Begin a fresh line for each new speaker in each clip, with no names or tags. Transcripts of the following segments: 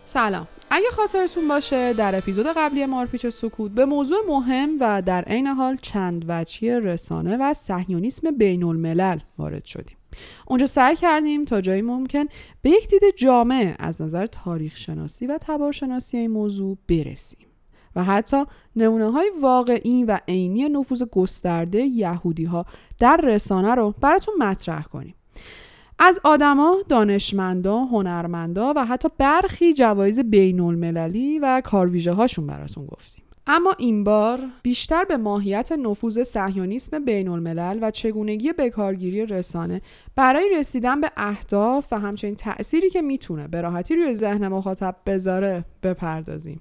سلام. اگه خاطرتون باشه در اپیزود قبلی مارپیچ سکوت به موضوع مهم و در عین حال چند وجهی رسانه و صهیونیسم بین الملل وارد شدیم. اونجا سعی کردیم تا جایی ممکن به یک دید جامع از نظر تاریخ شناسی و تبارشناسی این موضوع برسیم و حتی نمونه‌های واقعی و عینی نفوذ گسترده یهودی‌ها در رسانه رو براتون مطرح کنیم. از آدما، دانشمندا، هنرمندا و حتی برخی جوایز بین المللی و کارویژه هاشون براتون گفتیم. اما این بار بیشتر به ماهیت نفوذ صهیونیسم بین الملل و چگونگی بکارگیری رسانه برای رسیدن به اهداف و همچنین تأثیری که میتونه به راحتی روی ذهن مخاطب بذاره بپردازیم.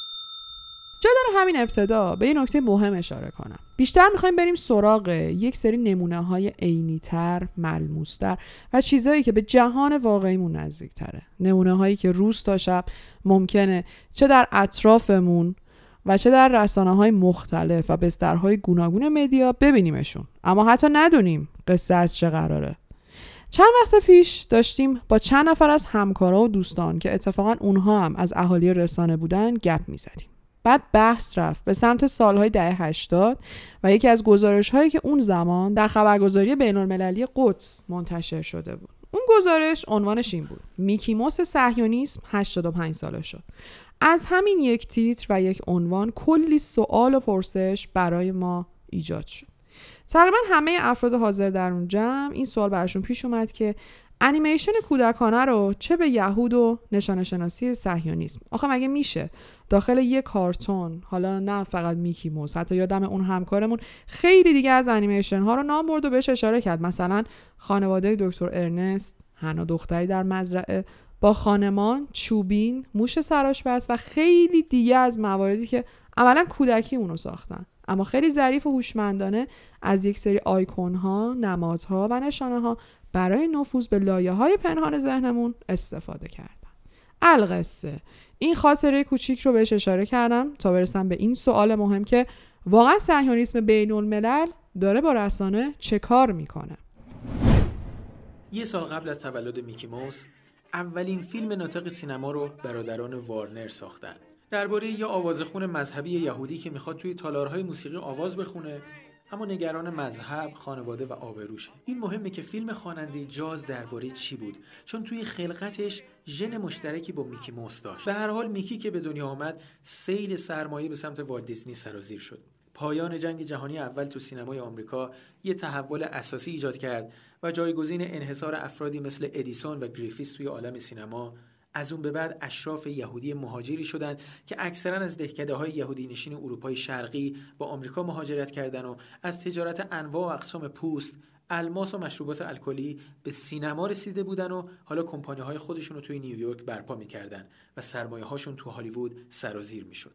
جا داره همین ابتدا به این نکته مهم اشاره کنم. بیشتر میخوایم بریم سراغ یک سری نمونه‌های عینی‌تر، ملموس‌تر و چیزایی که به جهان واقعیمون نزدیک‌تره. نمونه‌هایی که روز تا شب ممکنه چه در اطرافمون و چه در رسانه‌های مختلف و بسترهای گوناگون مدیا ببینیمشون، اما حتی ندونیم قصه از چه قراره. چند وقت پیش داشتیم با چند نفر از همکارا و دوستان که اتفاقاً اونها هم از اهالی رسانه بودن گپ می‌زدیم. بعد بحث رفت به سمت سالهای دهه 80 و یکی از گزارش‌هایی که اون زمان در خبرگزاری بین‌المللی قدس منتشر شده بود. اون گزارش عنوانش این بود: میکی موس صهیونیسم 85 ساله شد. از همین یک تیتر و یک عنوان کلی سوال و پرسش برای ما ایجاد شد. تقریبا همه افراد حاضر در اون جمع این سوال براشون پیش اومد که انیمیشن کودکانه رو چه به یهود و نشانه شناسی صهیونیسم، آخه مگه میشه داخل یک کارتون، حالا نه فقط میکی موس، حتی یادم اون همکارمون خیلی دیگه از انیمیشن ها رو نام برد و بهش اشاره کرد، مثلا خانواده دکتر ارنست، حنا دختری در مزرعه، با خانمان، چوبین، موش سرآشپز و خیلی دیگه از مواردی که عملا کودکی اونو ساختن، اما خیلی ظریف و هوشمندانه از یک سری آیکون ها، نمادها و نشانه ها برای نفوذ به لایه‌های پنهان ذهنمون استفاده کردن. القصه این خاطره کوچیک رو بهش اشاره کردم تا برسم به این سوال مهم که واقعا صهیونیسم بین الملل داره با رسانه چه کار میکنه؟
یه سال قبل از تولد میکی موس اولین فیلم ناطق سینما رو برادران وارنر ساختن. درباره یه آوازخون مذهبی یهودی که میخواد توی تالارهای موسیقی آواز بخونه، اما نگران مذهب، خانواده و آبروشه. این مهمه که فیلم خواننده جاز درباره چی بود، چون توی خلقتش ژن مشترکی با میکی موس داشت. به هر حال میکی که به دنیا آمد، سیل سرمایه به سمت والت دیزنی سرازیر شد. پایان جنگ جهانی اول تو سینمای آمریکا یه تحول اساسی ایجاد کرد و جایگزین انحصار افرادی مثل ادیسون و گریفیس توی عالم سینما از اون به بعد اشراف یهودی مهاجری شدن که اکثرا از دهکده‌های یهودی نشین اروپای شرقی با آمریکا مهاجرت کردن و از تجارت انواع و اقسام پوست، الماس و مشروبات الکلی به سینما رسیده بودن و حالا کمپانی‌های خودشون رو توی نیویورک برپا می‌کردن و سرمایه‌هاشون تو هالیوود سرازیر می‌شد.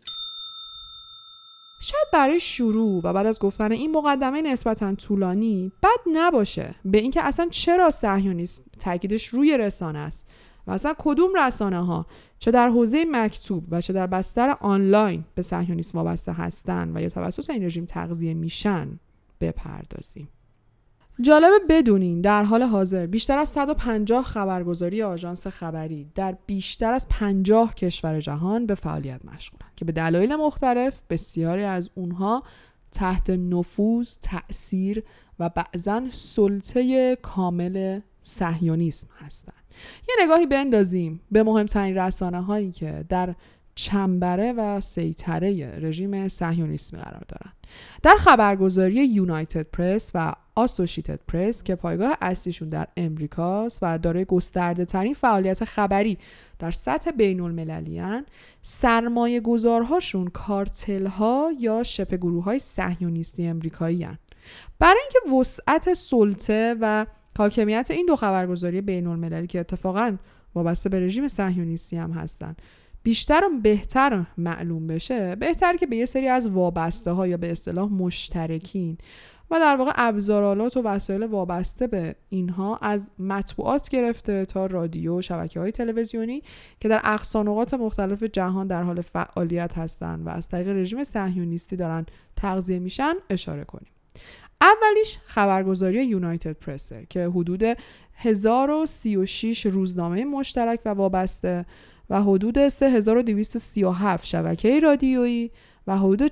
شاید برای شروع و بعد از گفتن این مقدمه نسبتاً طولانی بد نباشه به اینکه اصلا چرا صهیونیسم تاکیدش روی رسانه است و اصلا کدوم رسانه ها چه در حوزه مکتوب و چه در بستر آنلاین به صهیونیسم وابسته هستن و یا توسط این رژیم تغذیه میشن بپردازیم. جالبه بدونین در حال حاضر بیشتر از 150 خبرگزاری آژانس خبری در بیشتر از 50 کشور جهان به فعالیت مشغولن که به دلایل مختلف بسیاری از اونها تحت نفوذ، تأثیر و بعضاً سلطه کامل صهیونیسم هستن. یه نگاهی بندازیم به مهمترین رسانه هایی که در چنبره و سیطره رژیم صهیونیسمی قرار دارن. در خبرگزاری یونایتد پرس و آسوشیتد پرس که پایگاه اصلیشون در امریکاست و دارای گسترده ترین فعالیت خبری در سطح بین المللی هن، سرمایه گذارهاشون کارتل ها یا شبه گروه های صهیونیستی امریکایی هن. برای اینکه وسعت سلطه و حاکمیت این دو خبرگزاری بین المللی که اتفاقاً وابسته به رژیم صهیونیستی هم هستن بیشتر و بهتر معلوم بشه، بهتر که به یه سری از وابسته ها یا به اصطلاح مشترکین و در واقع ابزارالات و وسایل وابسته به اینها از مطبوعات گرفته تا رادیو، شبکه‌های تلویزیونی که در اقصانقاط مختلف جهان در حال فعالیت هستن و از طریق رژیم صهیونیستی دارن تغذیه میشن اشاره کنیم. اولیش خبرگزاری یونایتد پرسه که حدود 1036 روزنامه مشترک و وابسته و حدود 3237 شبکه رادیویی و حدود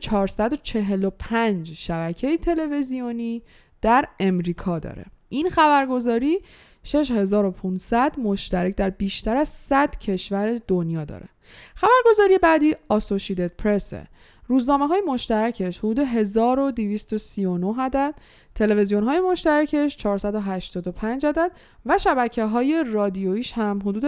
445 شبکه تلویزیونی در امریکا داره. این خبرگزاری 6500 مشترک در بیشتر از 100 کشور دنیا داره. خبرگزاری بعدی اسوسییتد پرسه. روزنامه‌های مشترکش حدود 1239 عدد، تلویزیون‌های مشترکش 485 عدد و شبکه‌های رادیویش هم حدود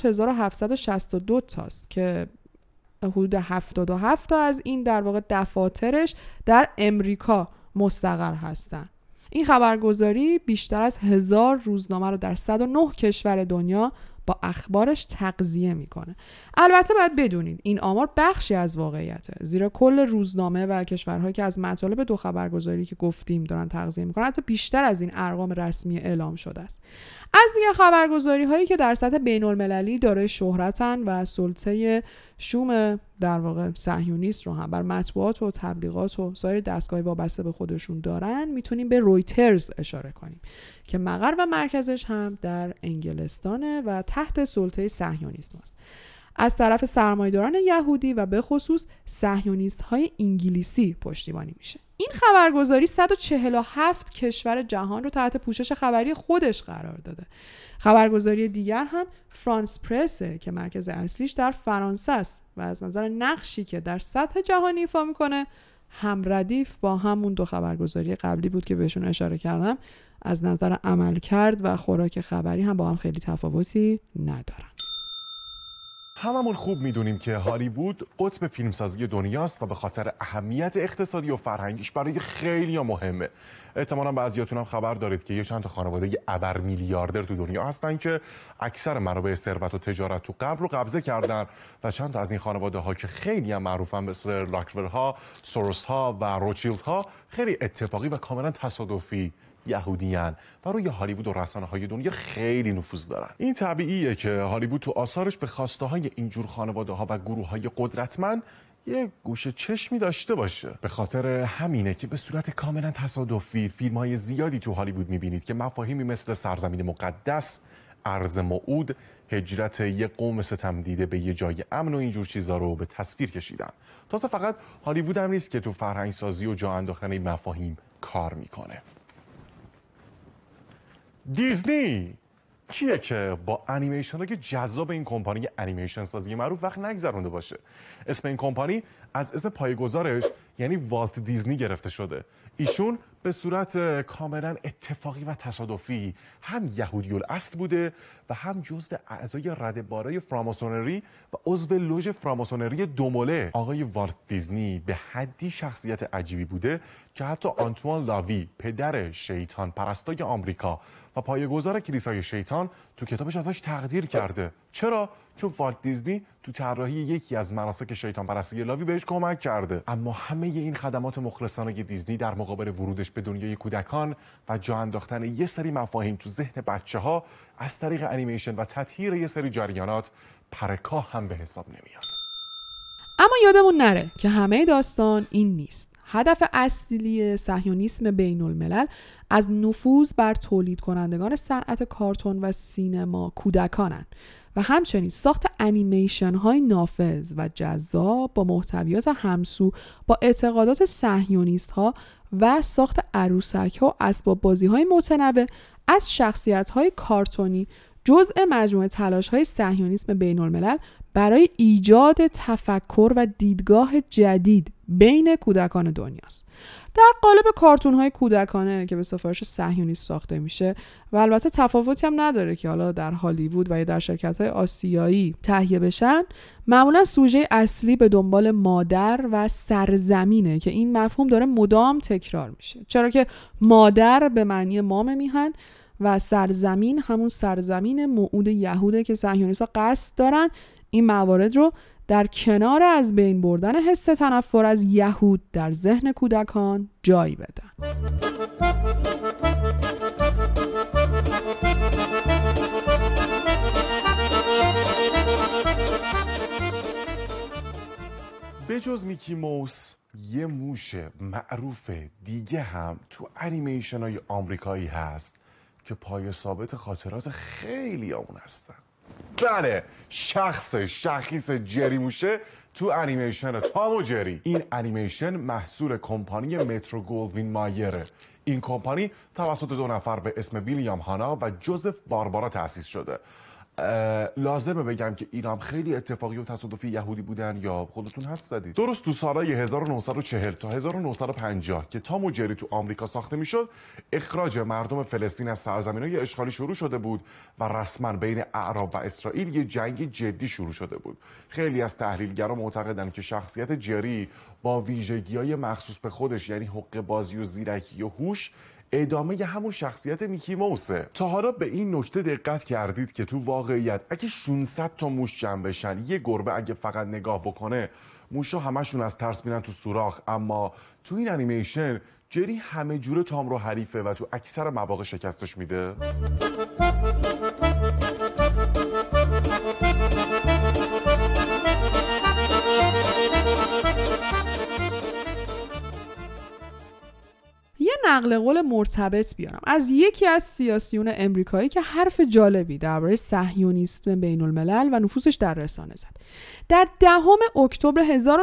5762 تاست که حدود 77 تا از این در واقع دفاترش در امریکا مستقر هستن. این خبرگزاری بیشتر از 1000 روزنامه رو در 109 کشور دنیا با اخبارش تغذیه میکنه. البته باید بدونید این آمار بخشی از واقعیته، زیرا کل روزنامه و کشورهایی که از مطالب دو خبرگزاری که گفتیم دارن تغذیه میکنن حتی بیشتر از این ارقام رسمی اعلام شده است. از دیگر خبرگزاری هایی که در سطح بین المللی دارای شهرتن و سلطه شوم در واقع صهیونیست رو هم بر مطبوعات و تبلیغات و سایر دستگاه وابسته به خودشون دارن، میتونیم به رویترز اشاره کنیم که مقر و مرکزش هم در انگلستانه و تحت سلطه صهیونیسم است. از طرف سرمایه‌داران یهودی و به خصوص صهیونیست‌های انگلیسی پشتیبانی میشه. این خبرگزاری 147 کشور جهان رو تحت پوشش خبری خودش قرار داده. خبرگزاری دیگر هم فرانس پرسه که مرکز اصلیش در فرانسه است و از نظر نقشی که در سطح جهانی ایفا میکنه هم ردیف با همون دو خبرگزاری قبلی بود که بهشون اشاره کردم. از نظر عملکرد و خوراک خبری هم با هم خیلی تفاوتی ندارن.
هممون خوب میدونیم که هالیوود قطب فیلمسازی دنیاست و به خاطر اهمیت اقتصادی و فرهنگیش برای خیلی مهمه. احتمالاً بعضیاتون هم خبر دارید که یه چند تا خانواده ابر میلیاردر تو دنیا هستن که اکثر منابع ثروت و تجارت تو غرب رو قبضه کردن و چند تا از این خانواده ها که خیلی هم معروفن مثل لاکفلرها، سوروس‌ها و روچیلدها خیلی اتفاقی و کاملا تصادفی یهودیان و روی هالیوود و رسانه‌های دنیا خیلی نفوذ دارن. این طبیعیه که هالیوود تو آثارش به خواسته‌های اینجور خانواده‌ها و گروه‌های قدرتمند یه گوشه چشمی داشته باشه. به خاطر همینه که به صورت کاملا تصادفی فیلم‌های زیادی تو هالیوود می‌بینید که مفاهیمی مثل سرزمین مقدس، ارض موعود، هجرت یه قوم ستم دیده به یه جای امن و اینجور چیزا رو به تصویر کشیدن. تازه فقط هالیوود هم نیست که تو فرهنگ‌سازی و جا انداختن این مفاهیم کار می‌کنه. دیزنی کیه که با انیمیشن های جذاب این کمپانی انیمیشن سازی معروف وقت نگذرونده باشه؟ اسم این کمپانی از اسم پایه‌گذارش یعنی والت دیزنی گرفته شده. ایشون به صورت کاملا اتفاقی و تصادفی هم یهودی الاصل بوده و هم جزو اعضای ردباره فراماسونری و عضو لوژ فراماسونری دوموله. آقای والت دیزنی به حدی شخصیت عجیبی بوده که حتی آنتوان لاوی پدر شیطان پرستای آمریکا و پایه‌گذار کلیسای شیطان تو کتابش ازش تقدیر کرده. چرا؟ چون والت دیزنی تو طراحی یکی از مناسک شیطان پرستی لاوی بهش کمک کرده. اما همه این خدمات مخلصانه دیزنی در مقابل ورودش به دنیای کودکان و جا انداختن یه سری مفاهیم تو ذهن بچه‌ها از طریق انیمیشن و تطهیر یه سری جریانات پرکاه هم به حساب نمیاد.
اما یادمون نره که همه داستان این نیست. هدف اصلی صهیونیسم بین الملل از نفوذ بر تولید کنندگان صنعت کارتون و سینما کودکانن و همچنین ساخت انیمیشن های نافذ و جذاب با محتویات همسو با اعتقادات صهیونیست ها و ساخت عروسک ها و اسباب بازی های متنوع از شخصیت های کارتونی جزء مجموعه تلاش های صهیونیسم بین الملل برای ایجاد تفکر و دیدگاه جدید بین کودکان دنیاست. در قالب کارتون های کودکانه که به سفارش صهیونیست ساخته میشه و البته تفاوتی هم نداره که حالا در هالیوود و یا در شرکت های آسیایی تهیه بشن، معمولا سوژه اصلی به دنبال مادر و سرزمینه که این مفهوم داره مدام تکرار میشه، چرا که مادر به معنی مام میهن و سرزمین همون سرزمین موعود یهوده که صهیونیست‌ها قصد دارن این موارد رو در کنار از بین بردن حس تنفر از یهود در ذهن کودکان جای بدن.
به جز میکی موس یه موش معروف دیگه هم تو انیمیشن های آمریکایی هست که پای ثابت خاطرات خیلی اون هستن. بله، شخص شخیص جری موشه تو انیمیشن تام و جری. این انیمیشن محصول کمپانی مترو گولدوین مایره. این کمپانی توسط 2 نفر به اسم ویلیام هانا و جوزف باربارا تأسیس شده. لازمه بگم که اینا هم خیلی اتفاقی و تصادفی یهودی بودن یا خودتون حدس زدید؟ درست تو سالهای 1940 تا 1950 که تام و جری تو آمریکا ساخته میشد، اخراج مردم فلسطین از سرزمینای اشغالی شروع شده بود و رسما بین اعراب و اسرائیل یه جنگ جدی شروع شده بود. خیلی از تحلیلگرا معتقدن که شخصیت جری با ویژگی‌های مخصوص به خودش، یعنی حقه بازی و زیرکی و هوش، ادامه همون شخصیت میکی موسه. تا حالا به این نکته دقت کردید که تو واقعیت اگه 600 تا موش جمع بشن، یه گربه اگه فقط نگاه بکنه، موشا همشون از ترس میرن تو سوراخ، اما تو این انیمیشن جری همه جوره تام رو حریفه و تو اکثر مواقع شکستش میده.
یه نقل قول مرتبط بیارم از یکی از سیاسیون امریکایی که حرف جالبی درباره صهیونیسم بین الملل و نفوذش در رسانه زد. در 10 اکتبر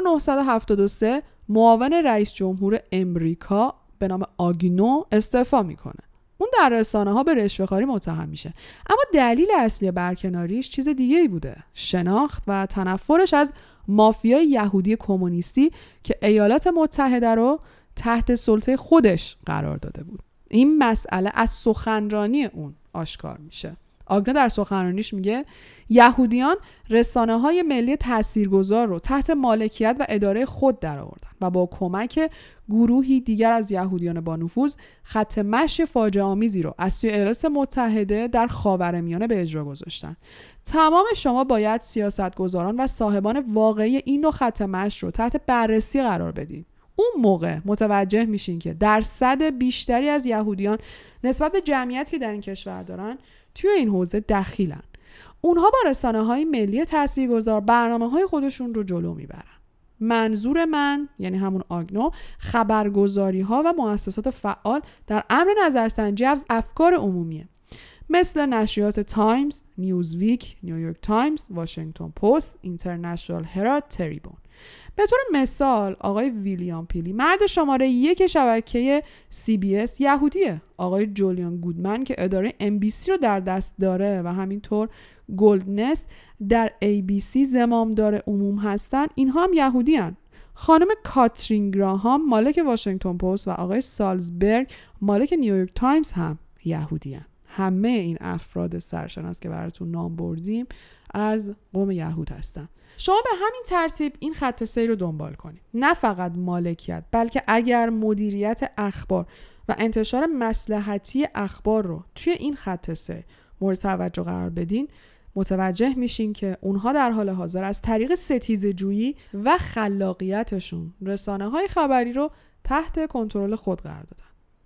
1973 معاون رئیس جمهور امریکا به نام آگنو استعفا میکنه. اون در رسانه ها به رشوه‌خواری متهم میشه، اما دلیل اصلی برکناریش چیز دیگه‌ای بوده: شناخت و تنفرش از مافیای یهودی کمونیستی که ایالات متحده رو تحت سلطه خودش قرار داده بود. این مسئله از سخنرانی اون آشکار میشه. آگنو در سخنرانیش میگه یهودیان رسانه‌های ملی تاثیرگذار رو تحت مالکیت و اداره خود درآوردن و با کمک گروهی دیگر از یهودیان با نفوذ خط مشی فاجعه آمیزی رو از سوی ایالات متحده در خاورمیانه به اجرا گذاشتن. تمام شما باید سیاستگزاران و صاحبان واقعی این نوع خط مشی رو تحت بررسی قرار بدید. اون موقع متوجه میشین که درصد بیشتری از یهودیان نسبت به جمعیتی که در این کشور دارن توی این حوزه دخیلن. اونها با رسانه‌های ملی تاثیرگذار برنامه‌های خودشون رو جلو میبرن. منظور من، یعنی همون آگنو، خبرگزاری‌ها و مؤسسات فعال در امر نظرسنجی از افکار عمومیه، مثل نشریات تایمز، نیوزویک، نیویورک تایمز، واشنگتن پست، اینترنشنال هرالد تریبون. به طور مثال آقای ویلیام پیلی، مرد شماره 1 شبکه CBS، یهودیه. آقای جولیان گودمن که اداره NBC رو در دست داره و همینطور گلدنست در ABC زمامدار عموم هستن، اینها هم یهودی هن. خانم کاترین گراهام مالک واشنگتن پست و آقای سالزبرگ مالک نیویورک تایمز هم یهودی هن. همه این افراد سرشناس که براتون نام بردیم از قوم یهود هستن. شما به همین ترتیب این خط سیر رو دنبال کنید. نه فقط مالکیت، بلکه اگر مدیریت اخبار و انتشار مصلحتی اخبار رو توی این خط سیر مورد توجه قرار بدین، متوجه میشین که اونها در حال حاضر از طریق ستیزه‌جویی و خلاقیتشون رسانه‌های خبری رو تحت کنترل خود قرار دادن.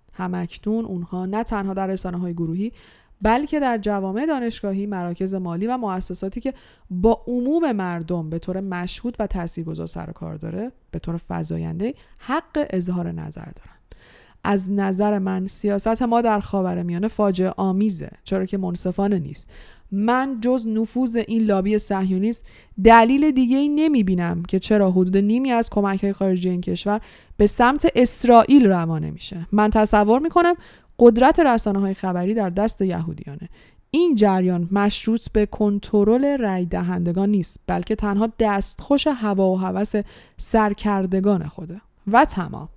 همکنون اونها نه تنها در رسانه‌های گروهی، بلکه در جوامع دانشگاهی، مراکز مالی و مؤسساتی که با عموم مردم به طور مشهود و تاثیرگذار سر و کار داره، به طور فزاینده حق اظهار نظر دارن. از نظر من سیاست ما در خاورمیانه فاجعه آمیزه، چرا که منصفانه نیست. من جز نفوذ این لابی صهیونیست دلیل دیگه‌ای نمی‌بینم که چرا حدود نیمی از کمک‌های خارجی این کشور به سمت اسرائیل روانه میشه. من تصور می‌کنم قدرت رسانه‌های خبری در دست یهودیانه. این جریان مشروط به کنترل رای دهندگان نیست، بلکه تنها دستخوش هوا و هوس سرکردگان خوده و تمام.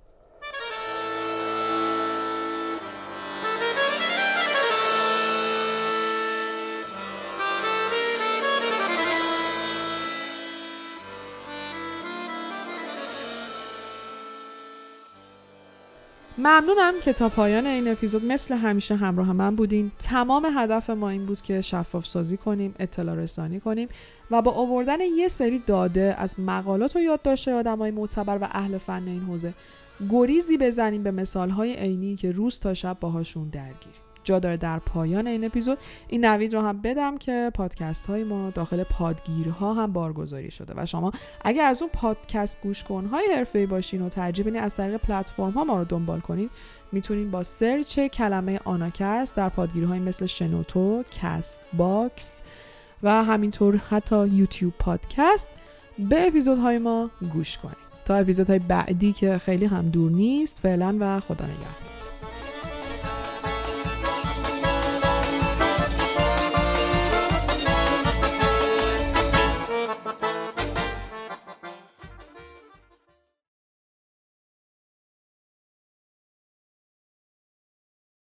ممنونم که تا پایان این اپیزود مثل همیشه همراه من بودین. تمام هدف ما این بود که شفاف سازی کنیم، اطلاع رسانی کنیم و با آوردن یه سری داده از مقالات و یادداشت‌های آدمای معتبر و اهل فن این حوزه گریزی بزنیم به مثال‌های عینی که روز تا شب باهاشون درگیریم. جا داره در پایان این اپیزود این نوید رو هم بدم که پادکست های ما داخل پادگیرها هم بارگذاری شده و شما اگر از اون پادکست گوش کن‌های حرفه‌ای باشین و ترجیح بدین از طریق پلتفرم ها ما رو دنبال کنین، میتونین با سرچ کلمه آناکست در پادگیرهای مثل شنوتو، کست باکس و همینطور حتی یوتیوب پادکست به اپیزودهای ما گوش کنید. تا اپیزودهای بعدی که خیلی هم دور نیست، فعلا و خدا نگهدار.